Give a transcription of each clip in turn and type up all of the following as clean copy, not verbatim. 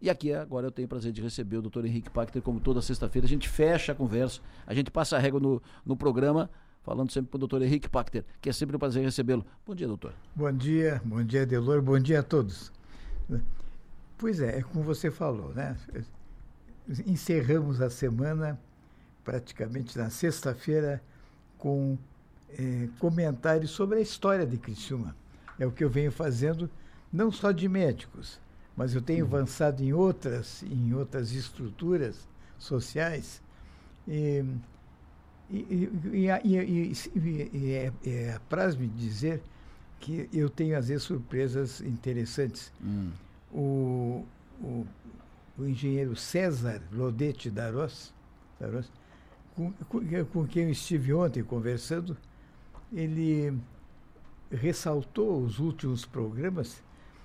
E aqui agora eu tenho o prazer de receber o Dr. Henrique Pachter, como toda sexta-feira. A gente fecha a conversa, a gente passa a régua no programa, falando sempre com o Dr. Henrique Pachter, que é sempre um prazer recebê-lo. Bom dia, doutor. Bom dia, Delor, bom dia a todos. Pois é como você falou, né? Encerramos a semana praticamente na sexta-feira com comentários sobre a história de Criciúma. É o que eu venho fazendo, não só de médicos, mas eu tenho avançado em outras estruturas sociais apraz-me dizer que eu tenho às vezes surpresas interessantes. O engenheiro César Lodete Darós, com quem eu estive ontem conversando, ele ressaltou os últimos programas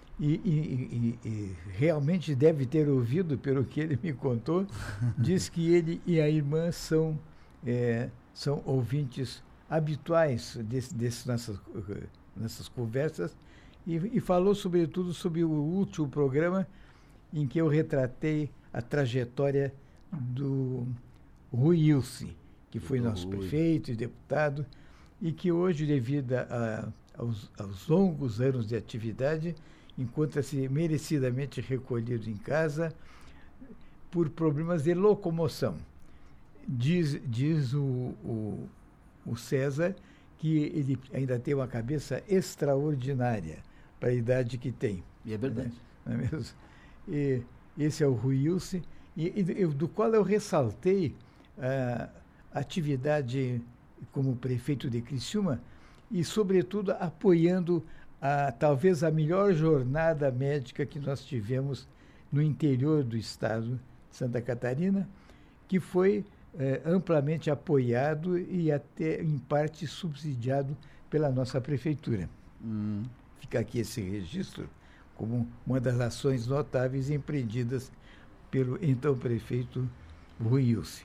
e realmente deve ter ouvido, pelo que ele me contou, diz que ele e a irmã são ouvintes habituais nessas conversas e falou sobretudo sobre o último programa em que eu retratei a trajetória do Rui Ilse, que foi nosso prefeito e deputado, e que hoje, devido aos longos anos de atividade, encontra-se merecidamente recolhido em casa por problemas de locomoção. Diz o César que ele ainda tem uma cabeça extraordinária para a idade que tem. E é verdade. Não é mesmo? E esse é o Rui Ilse, do qual eu ressaltei a atividade como prefeito de Criciúma e, sobretudo, apoiando talvez a melhor jornada médica que nós tivemos no interior do estado de Santa Catarina, que foi amplamente apoiado e até, em parte, subsidiado pela nossa prefeitura. Fica aqui esse registro como uma das ações notáveis empreendidas pelo então prefeito Rui Ilse.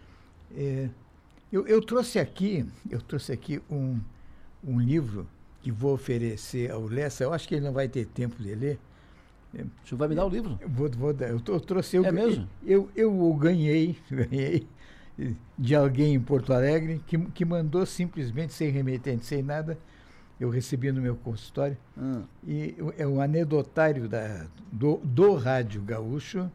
Eu trouxe aqui um livro que vou oferecer ao Lessa. Eu acho que ele não vai ter tempo de ler. O senhor vai me dar o livro? Vou dar. Eu trouxe. Mesmo? Eu o ganhei de alguém em Porto Alegre que mandou simplesmente, sem remetente, sem nada. Eu recebi no meu consultório. E é um anedotário do Rádio Gaúcho,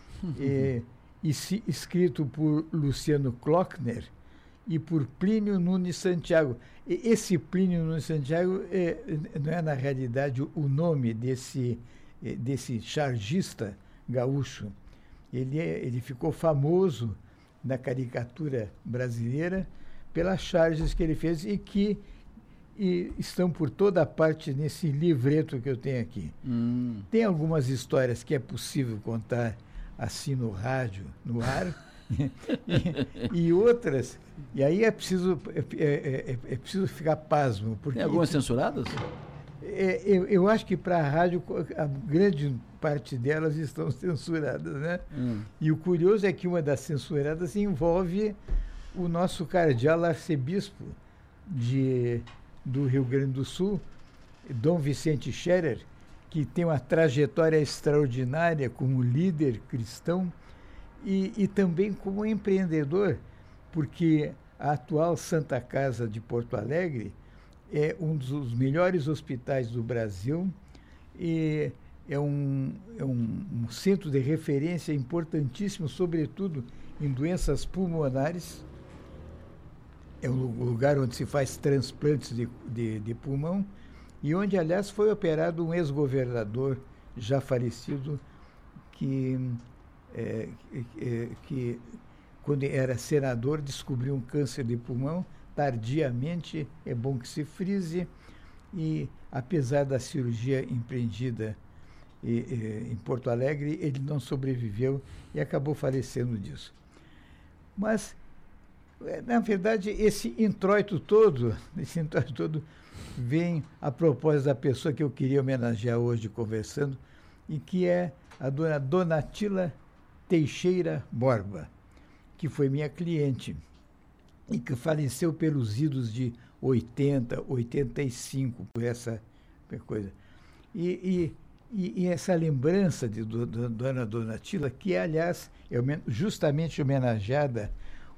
escrito por Luciano Klockner e por Plínio Nunes Santiago. Esse Plínio Nunes Santiago não é, na realidade, o nome desse chargista gaúcho. Ele ficou famoso na caricatura brasileira pelas charges que ele fez e que estão por toda parte nesse livreto que eu tenho aqui. Tem algumas histórias que é possível contar assim no rádio, no ar, e outras, e aí é preciso ficar pasmo. Porque tem algumas censuradas? Eu acho que para a rádio a grande parte delas estão censuradas, né? E o curioso é que uma das censuradas envolve o nosso cardeal arcebispo do Rio Grande do Sul, Dom Vicente Scherer, que tem uma trajetória extraordinária como líder cristão e também como empreendedor, porque a atual Santa Casa de Porto Alegre é um dos melhores hospitais do Brasil e é um centro de referência importantíssimo, sobretudo em doenças pulmonares. É um lugar onde se faz transplantes de pulmão e onde, aliás, foi operado um ex-governador já falecido que quando era senador, descobriu um câncer de pulmão tardiamente, é bom que se frise, e apesar da cirurgia empreendida em Porto Alegre, ele não sobreviveu e acabou falecendo disso. Mas, na verdade, esse introito todo vem a propósito da pessoa que eu queria homenagear hoje conversando, e que é a dona Donatila Teixeira Borba, que foi minha cliente e que faleceu pelos idos de 80, 85, por essa coisa. E E essa lembrança de Dona Donatila, que, aliás, é justamente homenageada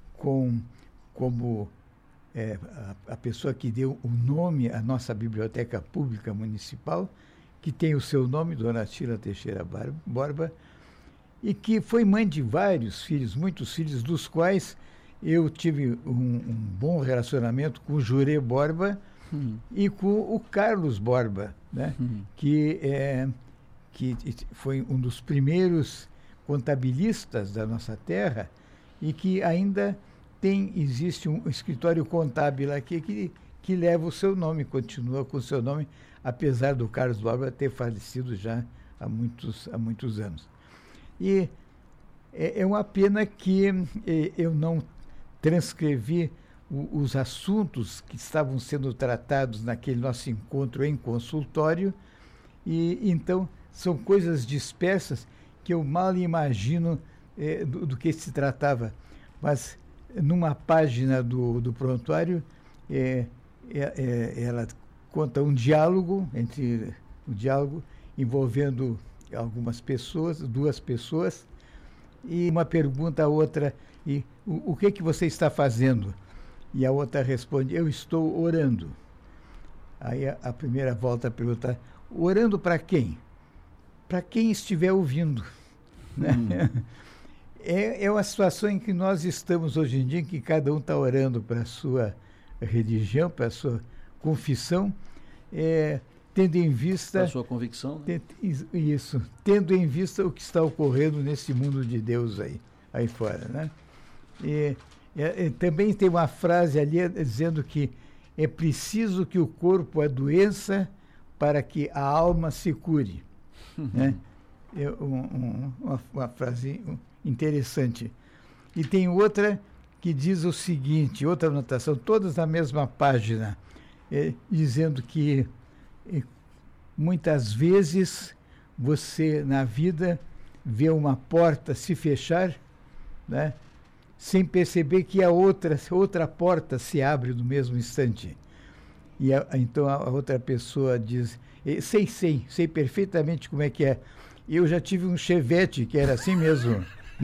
como a pessoa que deu o nome à nossa Biblioteca Pública Municipal, que tem o seu nome, Donatila Teixeira Borba, e que foi mãe de vários filhos, muitos filhos, dos quais eu tive um bom relacionamento com o Jurê Borba e com o Carlos Borba, né? Que foi um dos primeiros contabilistas da nossa terra e que ainda existe um escritório contábil aqui que leva o seu nome, continua com o seu nome, apesar do Carlos Borba ter falecido já há muitos anos. E é uma pena que eu não transcrevi os assuntos que estavam sendo tratados naquele nosso encontro em consultório, e então são coisas dispersas que eu mal imagino do que se tratava. Mas numa página do prontuário, ela conta um diálogo envolvendo algumas pessoas, duas pessoas, e uma pergunta à outra: e o que você está fazendo? E a outra responde: eu estou orando. Aí a primeira volta a perguntar: orando para quem? Para quem estiver ouvindo. Né? É uma situação em que nós estamos hoje em dia, em que cada um está orando para a sua religião, para a sua confissão, tendo em vista... Para a sua convicção, né? Isso, tendo em vista o que está ocorrendo nesse mundo de Deus aí fora, né? Também tem uma frase ali dizendo que é preciso que o corpo adoeça para que a alma se cure. Né? Uma frase interessante. E tem outra que diz o seguinte, outra anotação, todas na mesma página, dizendo que muitas vezes você, na vida, vê uma porta se fechar, né, sem perceber que a outra porta se abre no mesmo instante. E então a outra pessoa diz: sei perfeitamente como é que é. Eu já tive um Chevette que era assim mesmo.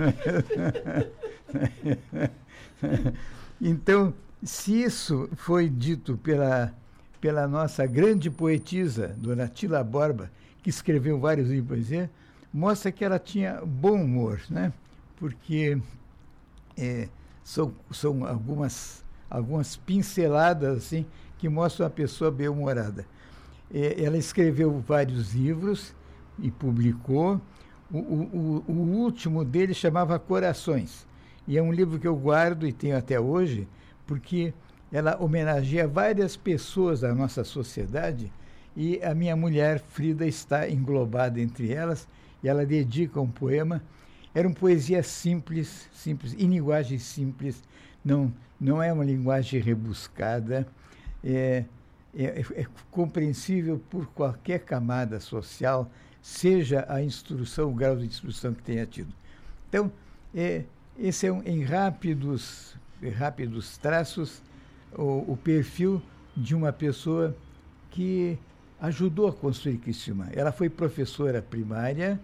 Então, se isso foi dito pela nossa grande poetisa, Donatila Borba, que escreveu vários livros de poesia, mostra que ela tinha bom humor, né? Porque são algumas pinceladas assim, que mostram a pessoa bem-humorada. Ela escreveu vários livros e publicou. O último dele chamava Corações, e é um livro que eu guardo e tenho até hoje, porque ela homenageia várias pessoas da nossa sociedade, e a minha mulher, Frida, está englobada entre elas, e ela dedica um poema. Era uma poesia simples, em linguagem simples, não é uma linguagem rebuscada, é compreensível por qualquer camada social, seja a instrução, o grau de instrução que tenha tido. Então, esse é em rápidos traços o perfil de uma pessoa que ajudou a construir Criciúma. Ela foi professora primária,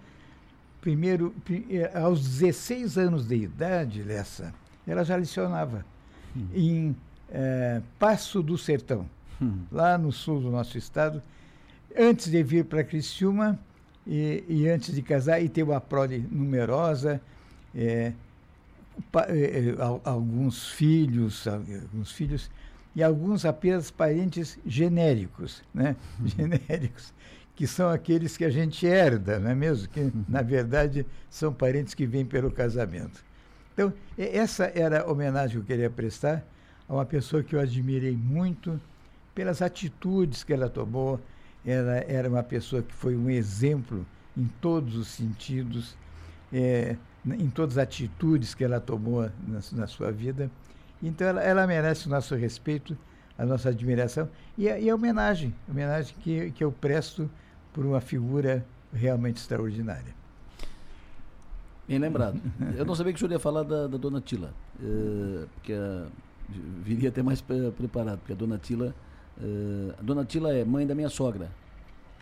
aos 16 anos de idade, Lessa, ela já lecionava em Passo do Sertão, lá no sul do nosso estado, antes de vir para Criciúma e antes de casar e ter uma prole numerosa, alguns filhos e alguns apenas parentes genéricos, né? Genéricos, que são aqueles que a gente herda, não é mesmo? Que, na verdade, são parentes que vêm pelo casamento. Então, essa era a homenagem que eu queria prestar a uma pessoa que eu admirei muito pelas atitudes que ela tomou. Ela era uma pessoa que foi um exemplo em todos os sentidos, em todas as atitudes que ela tomou na sua vida. Então, ela merece o nosso respeito, a nossa admiração e a homenagem que eu presto por uma figura realmente extraordinária. Bem lembrado. Eu não sabia que o senhor ia falar da Donatila, porque viria até mais preparado, porque a Donatila é mãe da minha sogra.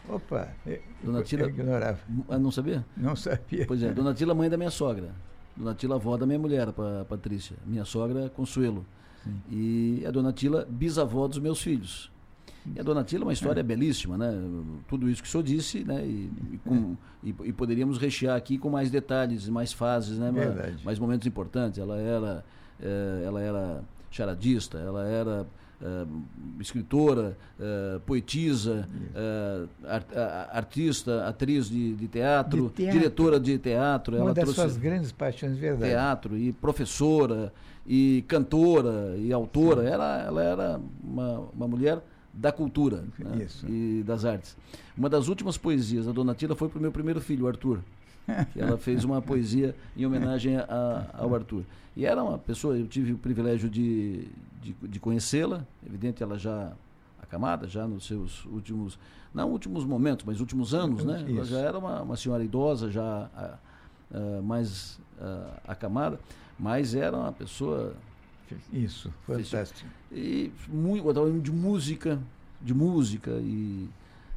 Opa, Dona Tila, eu ignorava. Não sabia? Não sabia. Pois é, Dona Tila, mãe da minha sogra. Dona Tila, avó da minha mulher, Patrícia. Minha sogra, Consuelo. Sim. E a Dona Tila, bisavó dos meus filhos. E a Dona Tila é uma história belíssima, né? Tudo isso que o senhor disse, né? E poderíamos rechear aqui com mais detalhes, mais fases, né? Mais momentos importantes. Ela era charadista, ela era escritora, poetisa, artista, atriz de teatro, diretora de teatro. Uma das suas grandes paixões, verdade. Teatro, e professora, e cantora, e autora. Ela era uma mulher da cultura, né? E das artes. Uma das últimas poesias da Dona Tila foi para o meu primeiro filho, o Arthur. Que ela fez uma poesia em homenagem ao Arthur. E era uma pessoa, eu tive o privilégio de conhecê-la, evidente, ela já acamada, já nos seus últimos, não últimos momentos, mas últimos anos, né? Ela já era uma senhora idosa, já mais acamada, mas era uma pessoa... Isso, fantástico. E muito, de música, e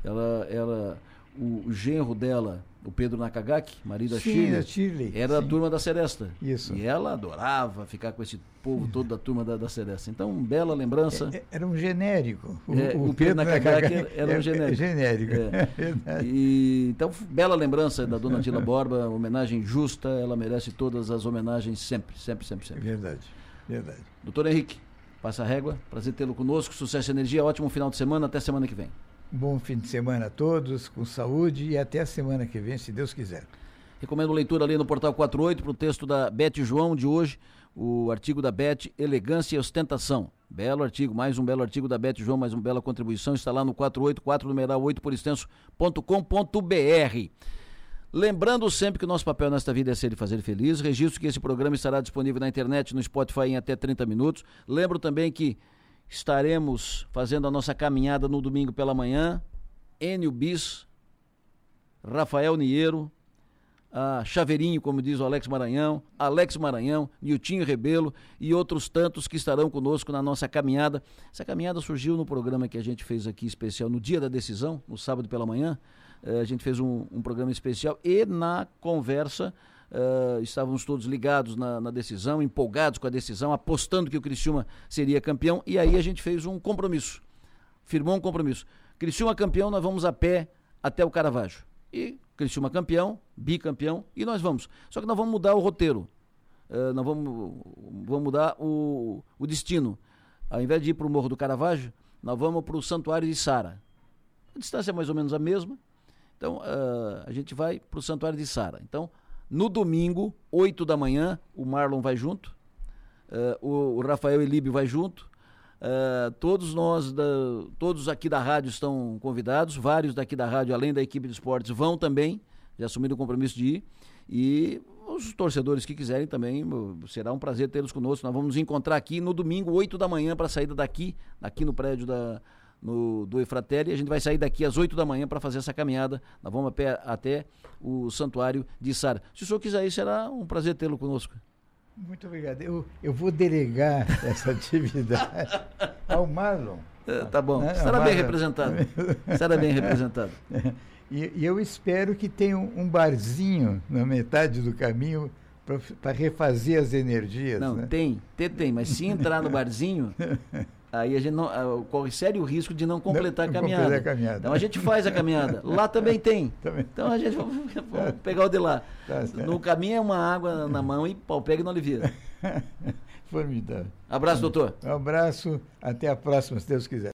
o genro dela, o Pedro Nakagaki, marido da Shirley, era da turma da Seresta. Isso. E ela adorava ficar com esse povo todo da turma da Seresta. Então, bela lembrança. Era um genérico. O Pedro Nakagaki era um genérico. Genérico. Então, bela lembrança da Dona Tila Borba, homenagem justa, ela merece todas as homenagens sempre. Verdade. Doutor Henrique, passa a régua, prazer tê-lo conosco, sucesso e energia, ótimo final de semana, até semana que vem. Bom fim de semana a todos, com saúde, e até a semana que vem, se Deus quiser. Recomendo leitura ali no Portal 48 para o texto da Beth João de hoje, o artigo da Beth, Elegância e Ostentação. Belo artigo, mais um belo artigo da Beth João, mais uma bela contribuição, está lá no 484, numeral 8 por extenso.com.br. Lembrando sempre que o nosso papel nesta vida é ser e fazer feliz. Registro que esse programa estará disponível na internet, no Spotify em até 30 minutos. Lembro também que estaremos fazendo a nossa caminhada no domingo pela manhã. Enio Bis, Rafael Niero, Chaveirinho, como diz o Alex Maranhão, Niltinho Rebelo e outros tantos que estarão conosco na nossa caminhada. Essa caminhada surgiu no programa que a gente fez aqui especial no dia da decisão, no sábado pela manhã. A gente fez um programa especial e na conversa estávamos todos ligados na decisão, empolgados com a decisão, apostando que o Criciúma seria campeão, e aí a gente fez um compromisso, firmou um compromisso. Criciúma campeão, nós vamos a pé até o Caravaggio. E Criciúma campeão, bicampeão, e nós vamos. Só que nós vamos mudar o roteiro, nós vamos mudar o destino. Ao invés de ir para o Morro do Caravaggio, nós vamos para o Santuário de Sara. A distância é mais ou menos a mesma. Então, a gente vai para o Santuário de Sara. Então, no domingo, 8 da manhã, o Marlon vai junto, o Rafael Elíbio vai junto, todos aqui da rádio estão convidados, vários daqui da rádio, além da equipe de esportes, vão também, já assumiram o compromisso de ir, e os torcedores que quiserem também, será um prazer tê-los conosco. Nós vamos nos encontrar aqui no domingo, 8 da manhã, para a saída daqui no prédio do Efratelli. A gente vai sair daqui às 8 da manhã para fazer essa caminhada. Nós vamos até o Santuário de Sara. Se o senhor quiser ir, será um prazer tê-lo conosco. Muito obrigado. Eu vou delegar essa atividade ao Marlon. Tá bom. Estará bem representado. E eu espero que tenha um barzinho na metade do caminho para refazer as energias. Não, né? Tem, mas se entrar no barzinho, aí a gente corre sério risco de não completar a caminhada. Então a gente faz a caminhada. Lá também tem. Então a gente vamos pegar o de lá. No caminho é uma água na mão e pau pega e não alivia. Formidável. Abraço, doutor. Um abraço, até a próxima, se Deus quiser.